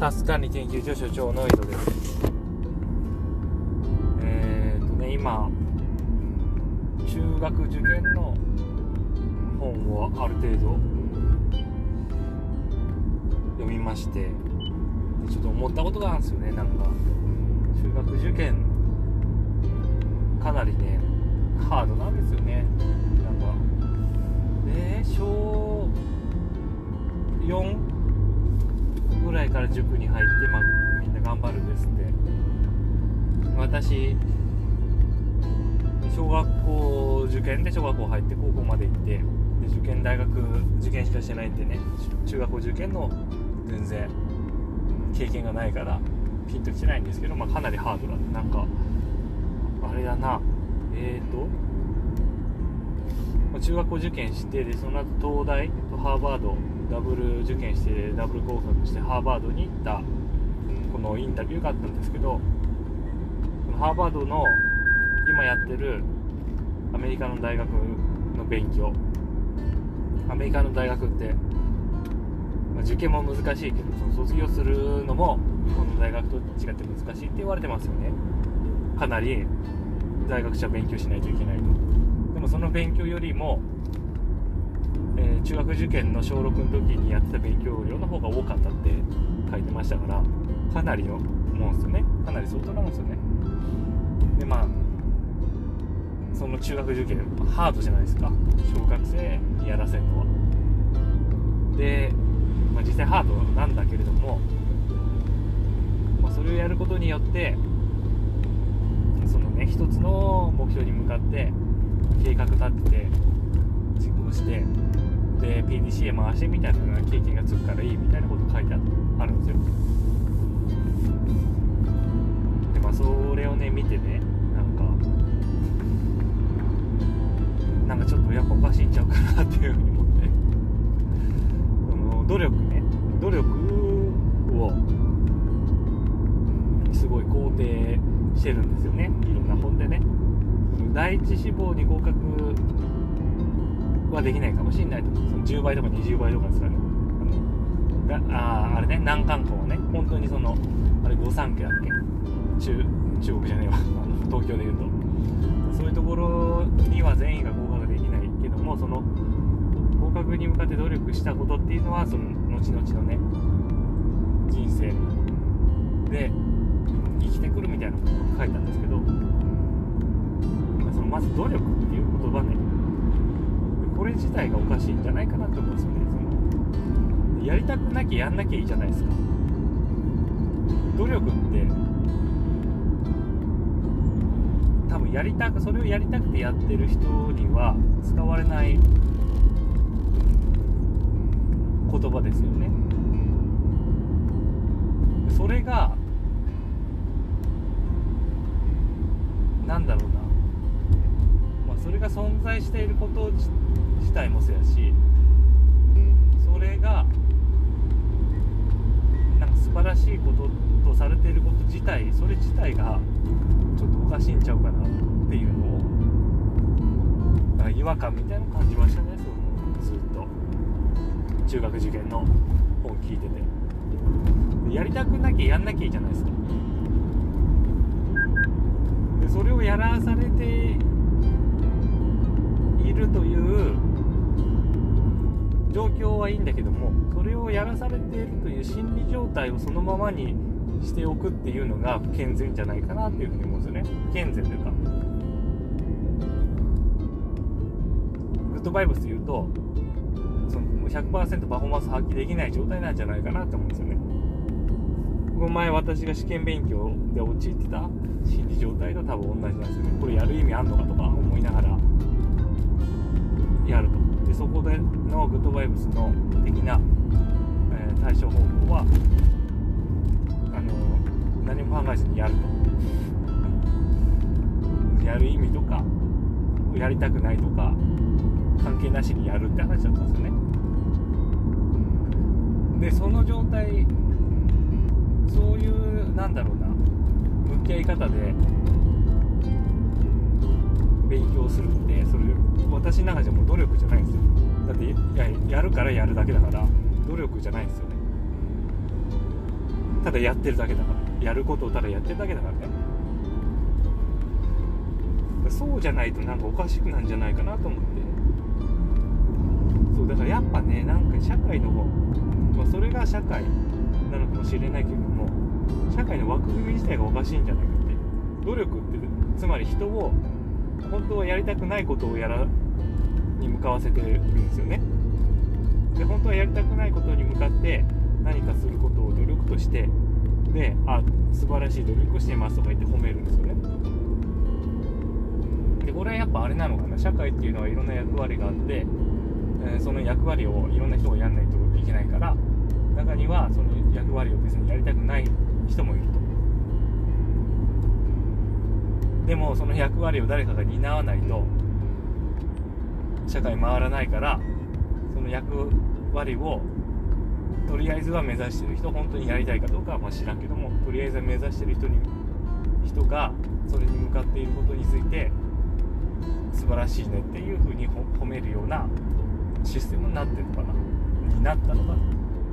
タス管理研究所所長の井戸です。今中学受験の本をある程度読みまして、ちょっと思ったことがあるんですよね。なんか中学受験かなりねハードなんですよね。なんか小4ぐらいから塾に入って、みんな頑張るんですって。私小学校受験で小学校入って高校まで行って、で受験大学受験しかしてないんでね、中学校受験の全然経験がないからピンときてないんですけど、かなりハードだ。なんかあれだな、中学校受験して、でその後東大とハーバードダブル受験してダブル合格してハーバードに行ったこのインタビューがあったんですけど、ハーバードの今やってるアメリカの大学の勉強、アメリカの大学って、受験も難しいけど、その卒業するのも日本の大学と違って難しいって言われてますよね。かなり大学者は勉強しないといけないと。でもその勉強よりも、中学受験の小6の時にやってた勉強量の方が多かったって書いてましたから、かなりのもんですよね。かなり相当なんですよね。でその中学受験ハードじゃないですか、小学生にやらせるのは。で、実際ハードなんだけれども、それをやることによってそのね、一つの目標に向かって計画立てて実行して、で PDCA 回してみたいな経験がつくからいいみたいなこと書いてあるんですよ。でそれをね見てね、なんかちょっとやっぱおかしいんちゃうかなっていうふうに思って、努力をすごい肯定してるんですよね、いろんな本でね。第一志望に合格はできないかもしれないと、その10倍とか20倍とかですからね。あれね、難関校はね、本当にあれ御三家だっけ、中国じゃねえわ東京でいうと、そういうところには全員が合格できないけども、その合格に向かって努力したことっていうのは、その後々のね人生で生きてくるみたいなことが書いたんですけど、まず努力っていう言葉ね、これ自体がおかしいんじゃないかなと思うんですよね。やりたくなきゃやんなきゃいいじゃないですか。努力って多分それをやりたくてやってる人には使われない言葉ですよね。それがなんだろうな、それが存在していること自体もそうやし、それがなんか素晴らしいこととされていること自体、それ自体がちょっとおかしいんちゃうかなっていうのを、なんか違和感みたいなのを感じましたね。ずっと中学受験の本聞いてて、やりたくなきゃやんなきゃいいじゃないですか。でそれをやらされているという状況はいいんだけども、それをやらされているという心理状態をそのままにしておくっていうのが不健全じゃないかなっていうふうに思うんですよね。不健全というか、グッドバイブスで言うと、100% パフォーマンス発揮できない状態なんじゃないかなって思うんですよね。この前私が試験勉強で陥ってた心理状態と多分同じなんですよね。これやる意味あんのかとか思いながらやると。でそこでのグッドバイブスの的な、対処方法は何も考えずにやると。やる意味とかやりたくないとか関係なしにやるって話だったんですよね。でその状態、そういう向き合い方で勉強するって、それ私の中じゃもう努力じゃないんですよ。だってやるからやるだけだから努力じゃないんですよね。 ただやってるだけだから、やることをただやってるだけだからね。そうじゃないとなんかおかしくなんじゃないかなと思って。そうだからやっぱね、なんか社会の方、それが社会なのかもしれないけれども、社会の枠組み自体がおかしいんじゃないかって。努力ってつまり人を本当はやりたくないことをに向かわせてるんですよね。で本当はやりたくないことに向かって何かすることを努力として、で素晴らしい努力をしていますとか言って褒めるんですよね。でこれはやっぱあれなのかな、社会っていうのはいろんな役割があって、その役割をいろんな人がやらないといけないから、中にはその役割を別にやりたくない人もいると。でもその役割を誰かが担わないと社会回らないから、その役割をとりあえずは目指してる人、本当にやりたいかどうかは知らんけども、とりあえずは目指してる人がそれに向かっていることについて素晴らしいねっていう風に褒めるようなシステムになってるのかな、になったのかな、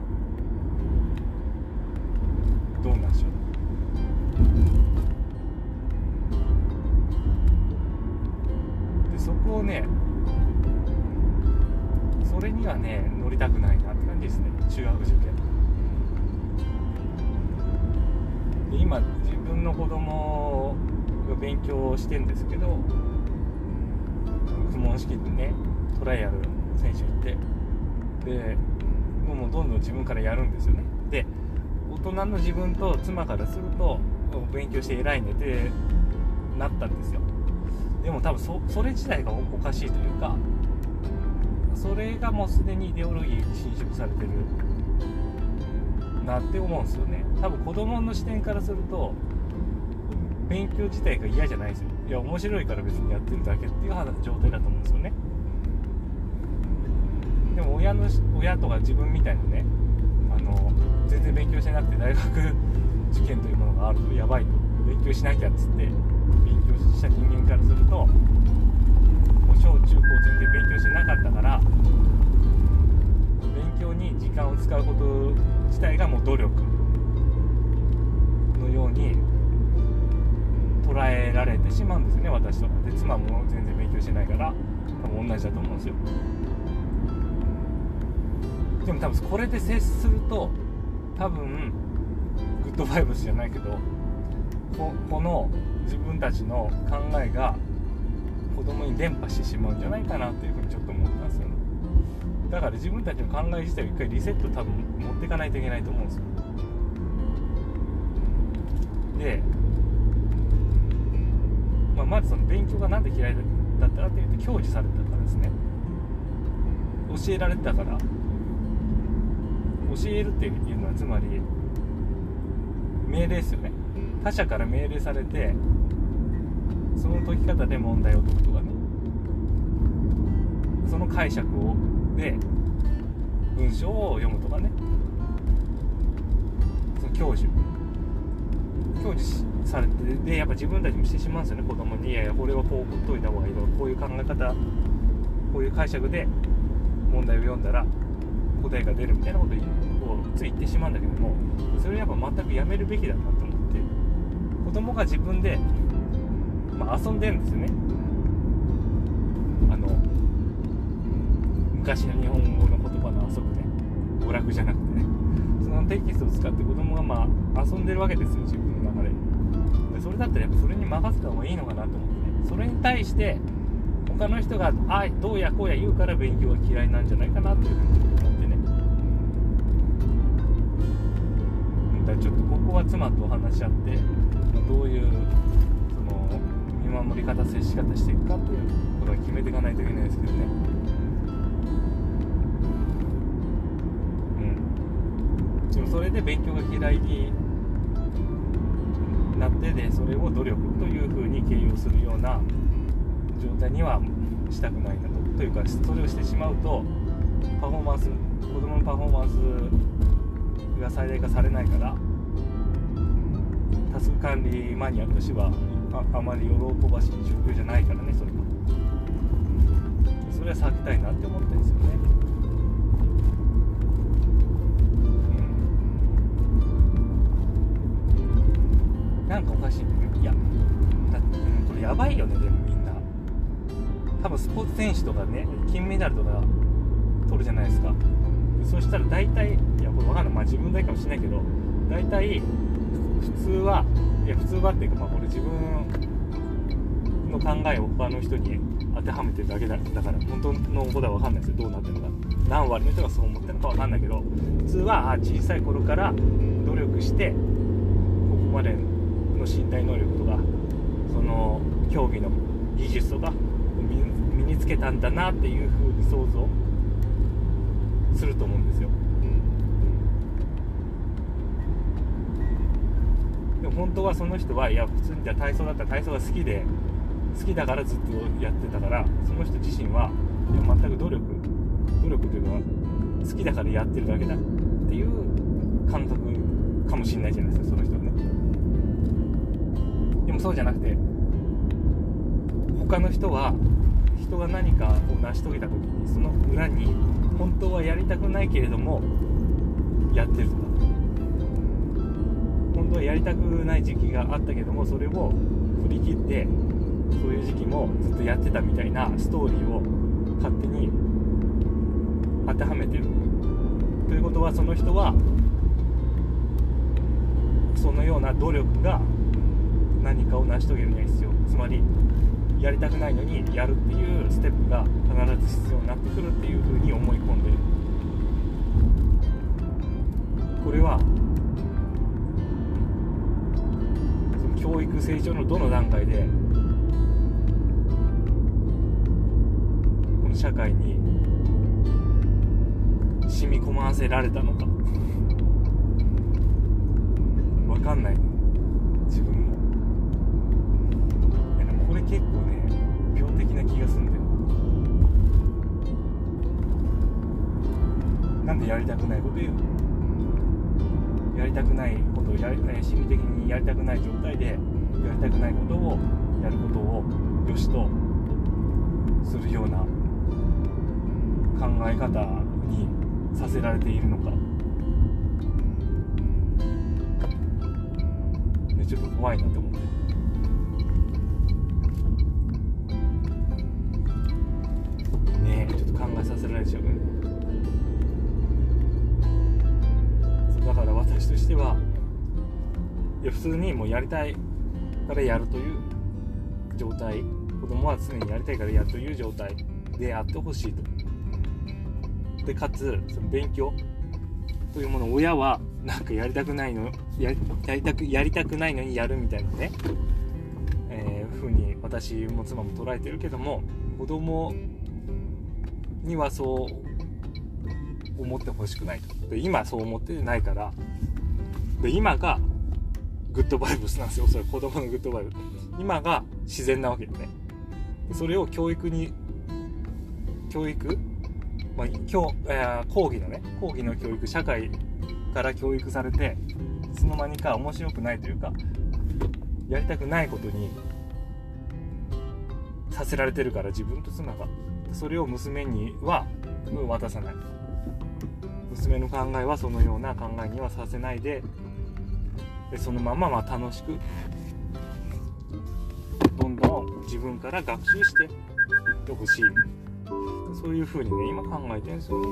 どうなんでしょう。でそこをね、それにはね乗りたくないなって感じですね、中学受験で。今自分の子供が勉強してるんですけど、公文式でねトライアル選手行って、でもうどんどん自分からやるんですよね。で大人の自分と妻からすると勉強して偉いねってなったんですよ。でも多分それ自体がおかしいというか、それがもうすでにイデオロギーに侵食されてるなって思うんですよね。多分子供の視点からすると勉強自体が嫌じゃないですよ。いや面白いから別にやってるだけっていう状態だと思うんですよね。でも親とか自分みたいなね、全然勉強してなくて大学受験というものがあるとやばいと、勉強しなきゃっつって勉強した人間からすると、もう小中高全然勉強してなかったから、勉強に時間を使うこと自体がもう努力のように捉えられてしまうんですよね、私とかで。妻も全然勉強してないから多分同じだと思うんですよ。でも多分これで接すると、多分グッドバイブスじゃないけど、この自分たちの考えが子供に伝播してしまうんじゃないかなっていうふうにちょっと思ったんですよね。だから自分たちの考え自体を一回リセット多分持っていかないといけないと思うんですよ。で、まずその勉強がなんで嫌いだったかっていうと、享受されてたからですね。教えられてたから。教えるっていうのはつまり命令ですよね。他者から命令されて、その解き方で問題を解くとかね、その解釈で文章を読むとかね、その享受されて、でやっぱ自分たちもしてしまうんですよね、子供に。いやいやこれはこう解いた方がいいとか、こういう考え方、こういう解釈で問題を読んだら答えが出るみたいなことをつい言ってしまうんだけども、それはやっぱ全くやめるべきだなと思って。子供が自分で、遊んでるんですよね。昔の日本語の言葉の遊ぶね、娯楽じゃなくてね、そのテキストを使って子供が遊んでるわけですよ、自分の中で。でそれだったらやっぱそれに任せた方がいいのかなと思ってね。それに対して他の人がどうやこうや言うから勉強が嫌いなんじゃないかなというふうに思ってね。だからちょっとここは妻と話し合って、どういうその見守り方、接し方していくかっていうことは決めていかないといけないですけどね。でもそれで勉強が嫌いになって、でそれを努力というふうに形容するような状態にはしたくないなというか、それをしてしまうと子供のパフォーマンスが最大化されないから、タスク管理マニアとしてはあまり喜ばしい状況じゃないからね。それは避けたいなって思ってるんですよね。 やばいよね。でもみんな多分スポーツ選手とかね、金メダルとか取るじゃないですか。そしたら大体、いやこれ分かんない、まあ自分だけかもしれないけど、大体普通は、いや普通はっていうか、まあこれ自分の考えを他の人に当てはめてるだけだから本当のことは分かんないですよ。どうなってるのか、何割の人がそう思ってるのか分かんないけど、普通は小さい頃から努力してここまでの身体能力とかその競技の技術とか身につけたんだなっていう風に想像すると思うんですよ。でも本当はその人は、いや普通にじゃあ体操だったら体操が好きだからずっとやってたから、その人自身はいや全く努力というか好きだからやってるだけだっていう感覚かもしれないじゃないですか、その人はね。でもそうじゃなくて、他の人は人が何かを成し遂げた時にその裏に本当はやりたくないけれどもやってるとか、本当はやりたくない時期があったけどもそれを振り切ってそういう時期もずっとやってたみたいなストーリーを勝手に当てはめてるということは、その人はそのような努力が何かを成し遂げるには必要、つまりやりたくないのにやるっていうステップが必ず必要になってくるっていう風に思い込んでいる。これはその教育成長のどの段階でこの社会に染み込ませられたのか分かんないね、自分も。でもこれ結構ね病的な気がするんだよ。なんでやりたくないこと言うの？やりたくないことを心理的にやりたくない状態でやりたくないことをやることを良しとするような考え方にさせられているのか、ね、ちょっと怖いなと思って。ねえ、ちょっと考えさせられちゃうね。だから私としては、いや普通にもうやりたいからやるという状態、子供は常にやりたいからやるという状態であってほしいと。でかつその勉強というものを親はなんかやりたくないのやりたくないのにやるみたいなね、風に私も妻も捉えてるけども、子供にはそう思ってほしくないと。で今そう思ってないから、で今がグッドバイブスなんですよ。それ子供のグッドバイブス、今が自然なわけでね。それを講義の教育、社会から教育されて、いつの間にか面白くないというかやりたくないことにさせられてるから、自分と妻がそれを娘には渡さない。娘の考えはそのような考えにはさせないで、そのまま楽しくどんどん自分から学習していってほしい、そういう風にね今考えてるんですよね。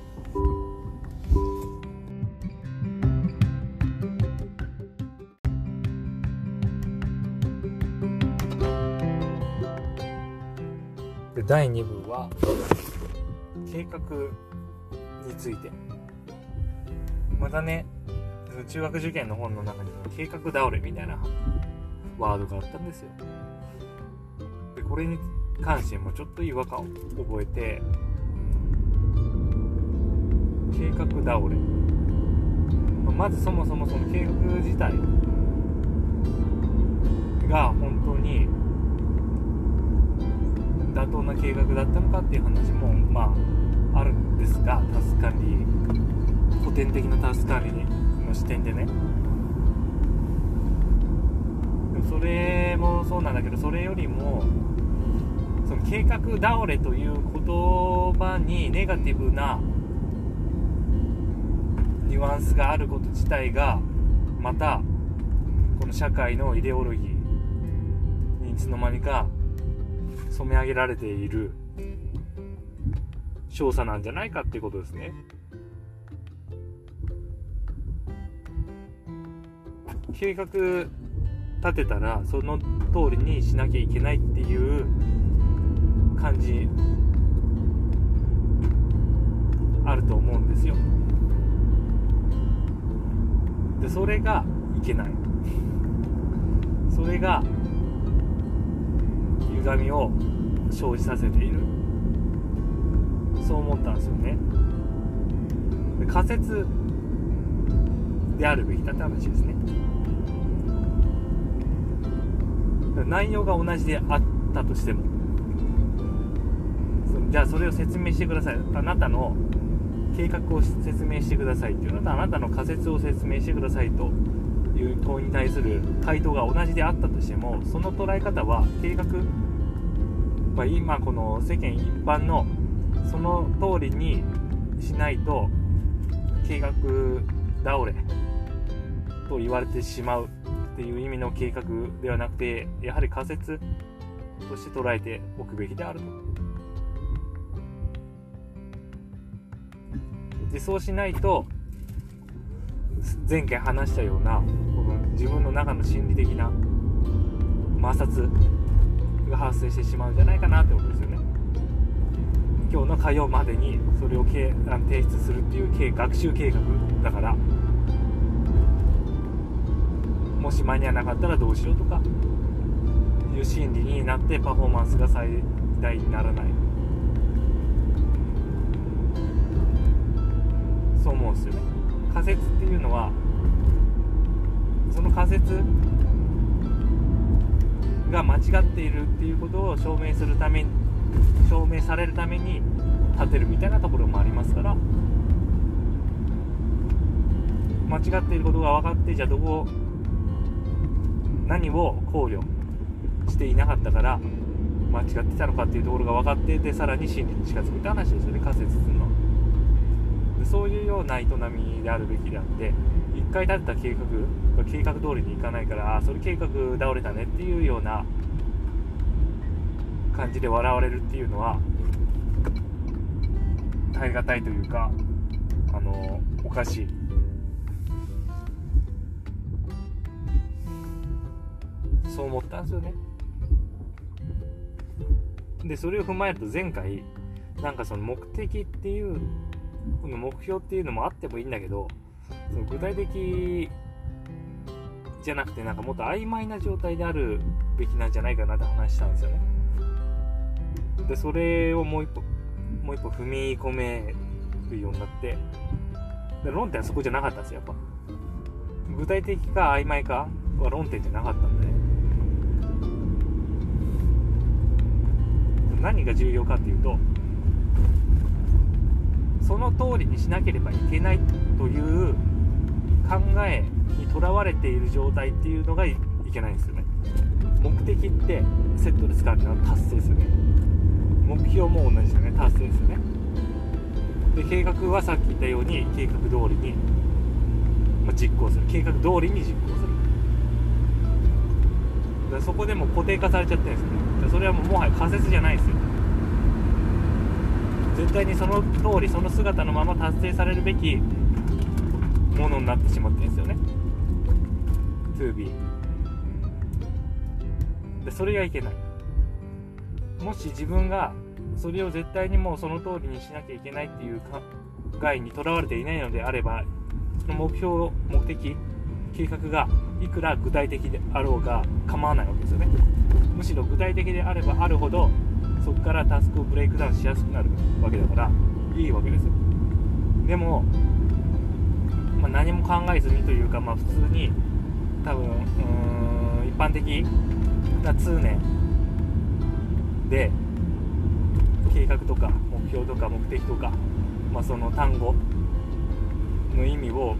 で第2部は計画について。またね、中学受験の本の中に計画倒れみたいなワードがあったんですよ。でこれに関してもちょっと違和感を覚えて、計画倒れ、まずそもそもその計画自体が本当に妥当な計画だったのかっていう話もあるんですが、古典的なタスカリの視点でね。でもそれもそうなんだけど、それよりもその計画倒れという言葉にネガティブなニュアンスがあること自体がまたこの社会のイデオロギーいつの間にか染め上げられている少佐なんじゃないかっていうことですね。計画立てたらその通りにしなきゃいけないっていう感じあると思うんですよ。でそれがいけない、それが歪みを生じさせている、そう思ったんですよね。で仮説であるべきだって話ですね。内容が同じであったとしても、じゃあそれを説明してください、あなたの計画を説明してくださいっていうのと、あなたの仮説を説明してくださいという問いに対する回答が同じであったとしても、その捉え方は計画、今この世間一般のその通りにしないと計画倒れと言われてしまうっていう意味の計画ではなくて、やはり仮説として捉えておくべきであると。でそうしないと前回話したようなこの自分の中の心理的な摩擦が発生してしまうんじゃないかなってことですよね。今日の火曜までにそれを提出するっていう学習計画だから、もし間に合わなかったらどうしようとかいう心理になってパフォーマンスが最大にならない、そう思うんですよね。仮説っていうのはその仮説が間違っているっていうことを証明されるために立てるみたいなところもありますから、間違っていることが分かって、じゃあ何を考慮していなかったから間違ってたのかっていうところが分かって、でさらに真理に近づくって話ですよね、仮説するの。でそういうような営みであるべきであって、一回立てた計画が計画通りにいかないから、それ計画倒れたねっていうような感じで笑われるっていうのは耐え難いというか、おかしい、そう思ったんですよね。でそれを踏まえると、前回なんかその目的っていうこの目標っていうのもあってもいいんだけど、その具体的じゃなくて、なんかもっと曖昧な状態であるべきなんじゃないかなって話したんですよね。でそれをもう一歩踏み込めるようになって、で論点はそこじゃなかったんですよ。やっぱ具体的か曖昧かは論点じゃなかったんでね。何が重要かっていうと、その通りにしなければいけないという考えにとらわれている状態っていうのが いけないんですよね。目的ってセットで使うっていうのは達成ですよね。目標も同じですよね、達成ですよね。で計画はさっき言ったように計画通りに、実行する、計画通りに実行する。だからそこでも固定化されちゃってるんですよね。それはもはや仮説じゃないですよ。絶対にその通りその姿のまま達成されるべきものになってしまってるんですよね、 to be でそれがいけない。もし自分がそれを絶対にもうその通りにしなきゃいけないっていう概にとらわれていないのであれば、その目標、目的、計画がいくら具体的であろうが構わないわけですよね。むしろ具体的であればあるほどそこからタスクをブレイクダウンしやすくなるわけだからいいわけですよ。でも、何も考えずにというか、普通に多分一般的な通念で計画とか目標とか目的とか、その単語の意味を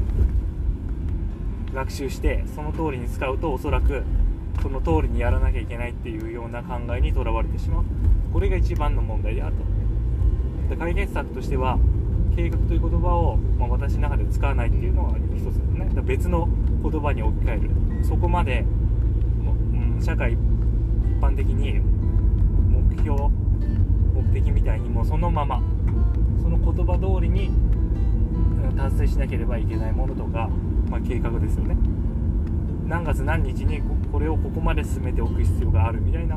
学習してその通りに使うと、おそらくその通りにやらなきゃいけないっていうような考えにとらわれてしまう。これが一番の問題であると。で解決策としては、計画という言葉を、私の中で使わないっていうのが一つですね。別の言葉に置き換える。そこまで、社会般的に目標目的みたいにもうそのままその言葉通りに達成しなければいけないものとか、計画ですよね。何月何日にこれをここまで進めておく必要があるみたいな、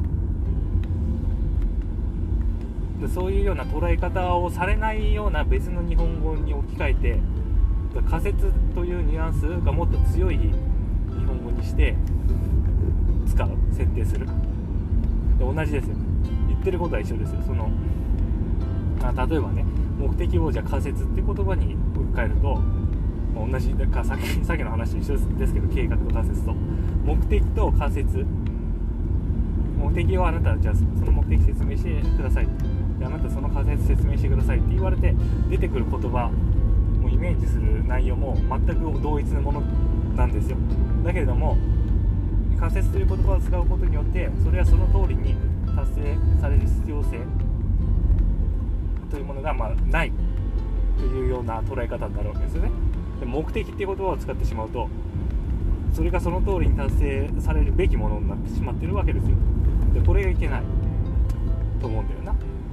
でそういうような捉え方をされないような別の日本語に置き換えて、仮説というニュアンスがもっと強い日本語にして使う、設定する。で同じですよ、言ってることは一緒ですよ。例えばね、目的をじゃあ仮説って言葉に置き換えると、同じかさっきの話と一緒ですけど、計画と仮説と目的と仮説、目的をあなたじゃあその目的説明してください、であなたその仮説説明してくださいって言われて出てくる言葉もイメージする内容も全く同一のものなんですよ。だけれども仮説という言葉を使うことによってそれはその通りに達成される必要性というものがないというような捉え方になるわけですよね。で目的っていう言葉を使ってしまうとそれがその通りに達成されるべきものになってしまっているわけですよ。でこれがいけないと思うんだよな。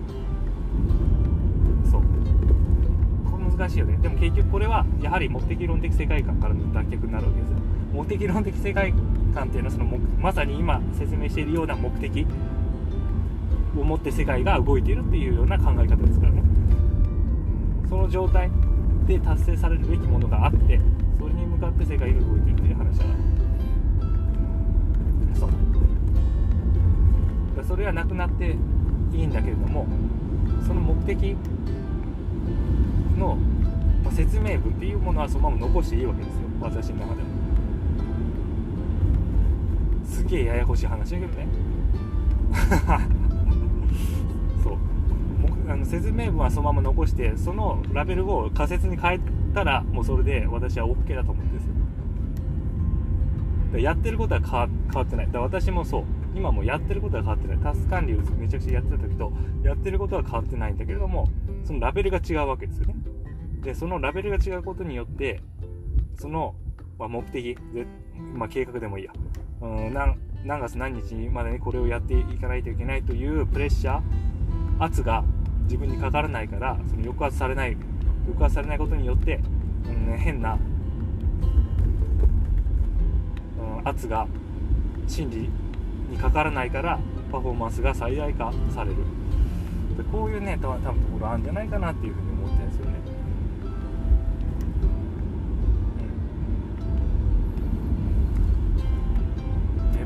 そうこれ難しいよね。でも結局これはやはり目的論的世界観からの脱却になるわけですよ。目的論的世界観っていうのはまさに今説明しているような目的を持って世界が動いているっていうような考え方ですからね。その状態で達成されるべきものがあってそれに向かって世界が動いているという話だから、それはなくなっていいんだけれども、その目的の説明文っていうものはそのまま残していいわけですよ、私の中でも。すげえややこしい話だけどねそう説明文はそのまま残してそのラベルを仮説に変えたらもうそれで私は OK だと思うんですよ。やってることは変わってない。だから私もそう今もやってることは変わってない。タスク管理をめちゃくちゃやってた時とやってることは変わってないんだけれども、そのラベルが違うわけですよね。でそのラベルが違うことによってその、目的で、計画でもいいや、何月何日までにこれをやっていかないといけないというプレッシャー圧が自分にかからないから、その抑圧されないことによって、変な、圧が心理にかからないからパフォーマンスが最大化される。でこういうね多分ところあるんじゃないかなっていうふうに思ってるんですよね。で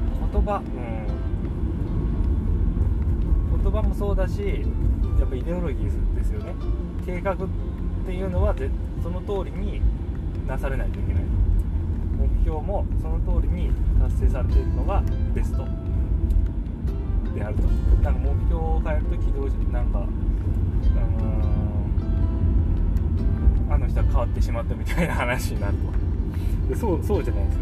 言葉もそうだし、やっぱイデオロギーですよね。計画っていうのはその通りになされないといけない。目標もその通りに達成されているのがベストであると。なんか目標を変えると軌道あの人は変わってしまったみたいな話になると。でそうじゃないですよ。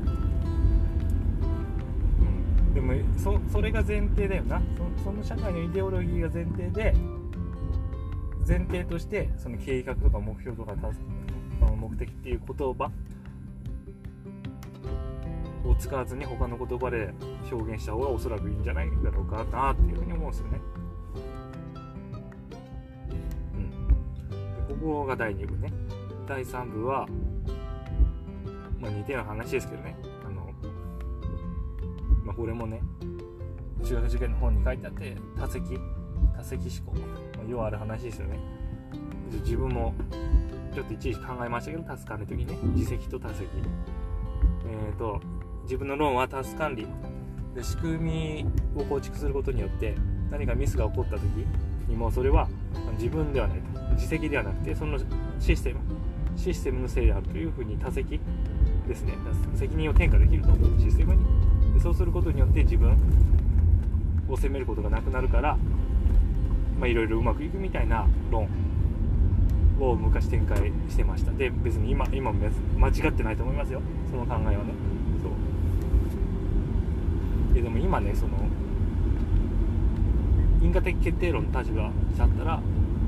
でもそれが前提だよな。その社会のイデオロギーが前提としてその計画とか目標とか目的っていう言葉を使わずに他の言葉で表現した方がおそらくいいんじゃないだろうかなっていうふうに思うんですよね。でここが第2部ね。第3部は似たような話ですけどね。これもね中学受験の本に書いてあって多席思考、ようある話ですよね。自分もちょっといちいち考えましたけど、タスク管理の時にね、自責と多席、自分の論はタスク管理で仕組みを構築することによって何かミスが起こった時にもそれは自分ではないと、自責ではなくてそのシステムのせいであるというふうに多席ですね、責任を転嫁できるとシステムに。でそうすることによって自分を責めることがなくなるから、いろいろうまくいくみたいな論を昔展開してました。で別に今も間違ってないと思いますよ、その考えはね。そうでも今ね、その因果的決定論の立場だったら、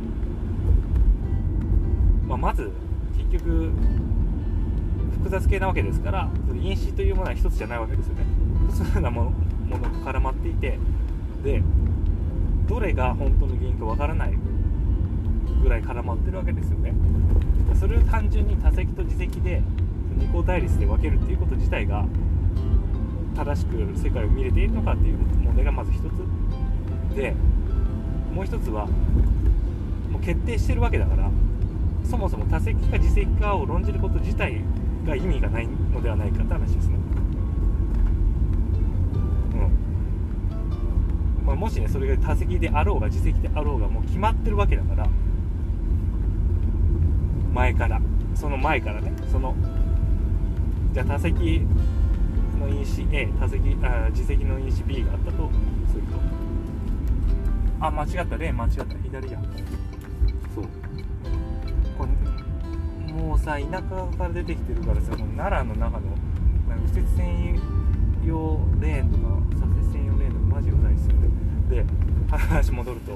まず結局複雑系なわけですから、因子というものは一つじゃないわけですよね。複数なもものが絡まっていて、でどれが本当の原因かわからないぐらい絡まってるわけですよね。それを単純に多積と自積で二項対立で分けるっていうこと自体が正しく世界を見れているのかっていう問題がまず一つで、もう一つはもう決定してるわけだから、そもそも多積か自積かを論じること自体が意味がないのではないかって話ですね。もしねそれが多積であろうが自積であろうがもう決まってるわけだから、その前からね、じゃあ多積の因子 A、自積の因子 B があったとすると、間違った例間違った左や、そうこれもうさ田舎から出てきてるからさ、奈良の中の右折専用レーンとか左折専用レーンとかマジうざいっすよね。で話戻ると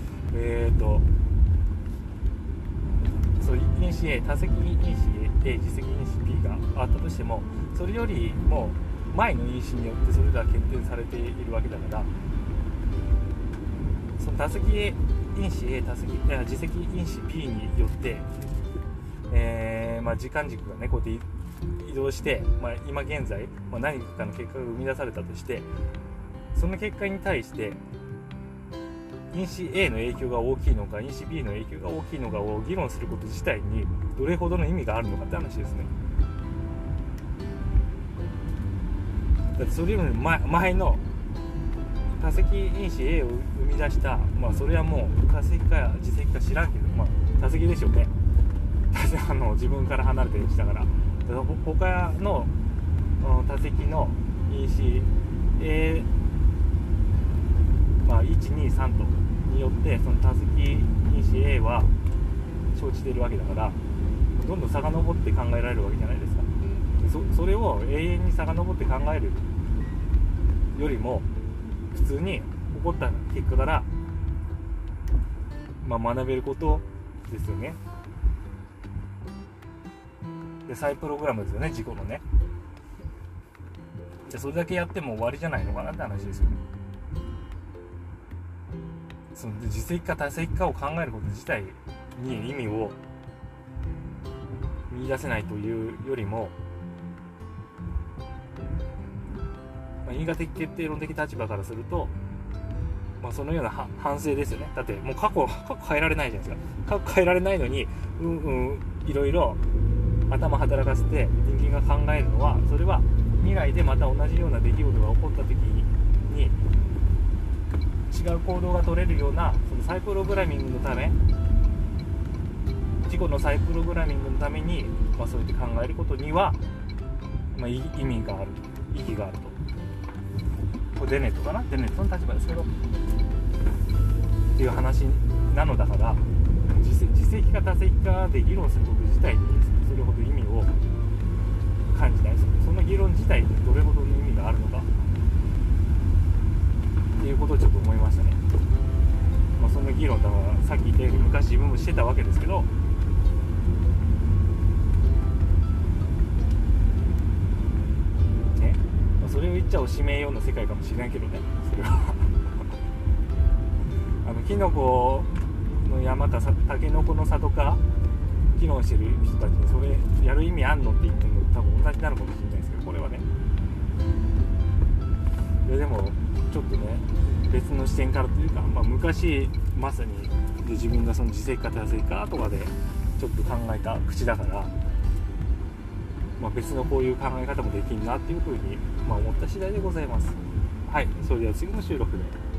そう因子 A、多積因子 A、自積因子 B があったとしても、それよりも前の因子によってそれが決定されているわけだから、その多積因子 A、自積因子 B によって、時間軸がねこうやって移動して、今現在、何かの結果が生み出されたとして、その結果に対して因子 A の影響が大きいのか因子 B の影響が大きいのかを議論すること自体にどれほどの意味があるのかって話ですね。だってそれより前の多積因子 A を生み出した、それはもう多積か自積か知らんけど、多積でしょうね。自分から離れてるしたから、他の多積の因子 A、1、2、3とによってその多積因子 A は生じているわけだから、どんどん遡って考えられるわけじゃないですか。それを永遠に遡って考えるよりも普通に起こった結果から、学べることですよね。で再プログラムですよね、自己のね。じゃそれだけやっても終わりじゃないのかなって話ですよね。その自積か多積かを考えること自体に意味を見出せないというよりも、因果的決定論的立場からすると、そのような反省ですよね。だってもう過去変えられないじゃないですか。過去変えられないのにいろいろ頭働かせて人間が考えるのは、それは未来でまた同じような出来事が起こった時に違う行動が取れるような、その再プログラミングのため、自己の再プログラミングのために、そうやって考えることには、意味がある、意義があると。これデネットかな、デネットの立場ですけどっていう話なのだから、自積か多積かで議論すること自体にそれほど意味を感じない。その議論自体にどれほどの意味があるのかっていうことをちょっと思いましたね。その議論だからさっき言ったように昔自分もしてたわけですけど、ね、それを言っちゃおしめような世界かもしれないけどね、それはキノコの山かタケノコの里か議論してる人たちにそれやる意味あんのって言っても多分同じなのかもしれないですけど、これはね。でもちょっとね別の視点からというか、昔まさに自分がその自積か多積かとかでちょっと考えた口だから、別のこういう考え方もできるなっていうふうに思った次第でございます。はい、それでは次の収録で。